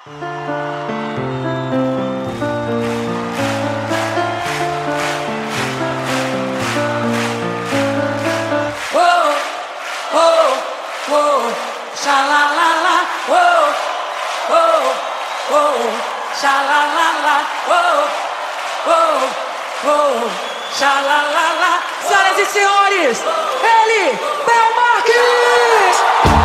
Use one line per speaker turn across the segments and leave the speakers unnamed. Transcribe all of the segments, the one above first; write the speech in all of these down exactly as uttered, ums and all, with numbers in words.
Sha-la-la-la, whoa, whoa, whoa, sha-la-la-la, whoa, whoa, whoa, sha-la-la-la. Senhoras e senhores, ele, Bel Marques!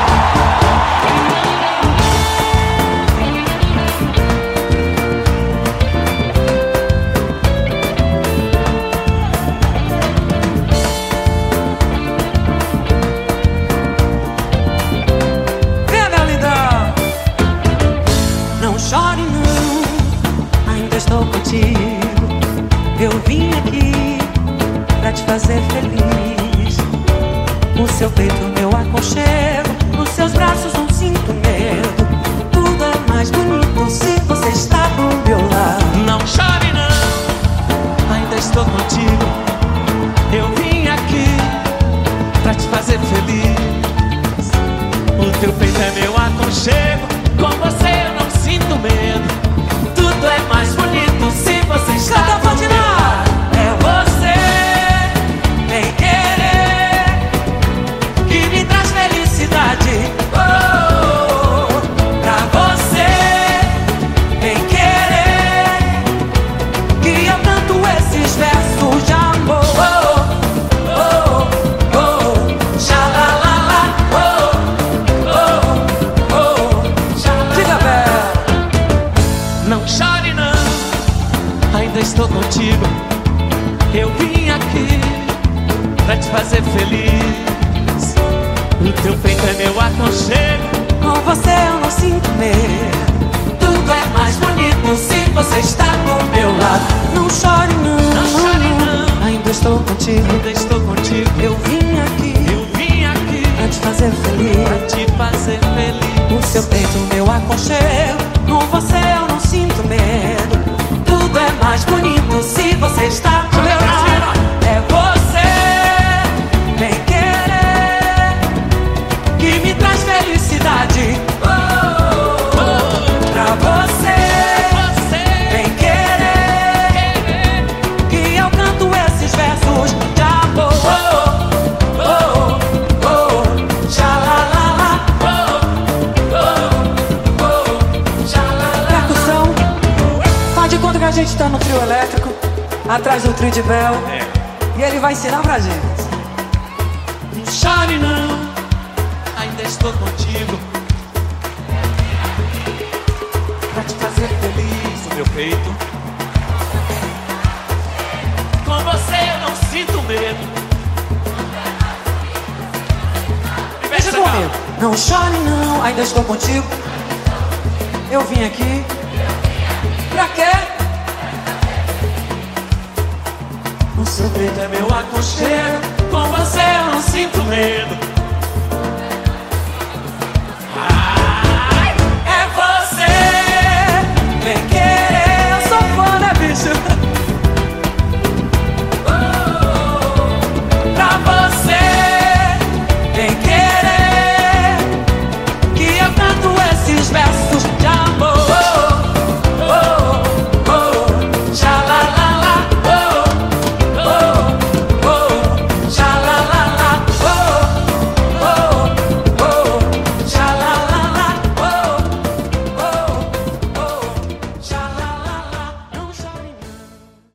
Eu vim aqui pra te fazer feliz. O seu peito, meu aconchego. Nos seus braços não sinto medo. Tudo é mais bonito se você está do meu lado.
Não chore não, ainda estou contigo. Eu vim aqui pra te fazer feliz. O teu peito é meu aconchego. Com você eu não sinto medo. Tudo é mais bonito se você está do meu lado.
É você, vem querer, que me traz felicidade. Oh, pra você, vem querer, que eu canto esses versos de amor. Oh, oh, oh, xalala, oh, oh, oh, xalala. Diga, Bel.
Não chore não, ainda estou contigo. Eu vim aqui pra te fazer feliz. O teu peito é meu aconchego.
Com você eu não sinto medo. Tudo é mais bonito se você está do meu lado. Não chore não,
Não chore não,
ainda estou contigo.
ainda estou contigo.
Eu vim aqui
Eu vim aqui
pra te fazer
pra
feliz.
te fazer feliz.
O seu peito, meu aconchego. Com você eu não sinto medo. Tudo é mais bonito se você está do meu lado. É você, vem querer, que me traz felicidade. Oh, oh, pra você,
Você
vem querer, que eu canto esses versos de amor. Oh, oh, oh, xalala, oh, oh, oh, xalala. Percussão, faz de conta que a gente tá no trio elétrico, atrás do trio de Bel, e ele vai ensinar pra gente.
não chore não, ainda estou contigo. Pra te fazer feliz. O meu peito, com você eu não sinto medo.
Deixa comigo. Não chore não, ainda estou contigo. Eu vim aqui. Pra quê?
O seu peito é meu aconchego. Com você eu não sinto medo.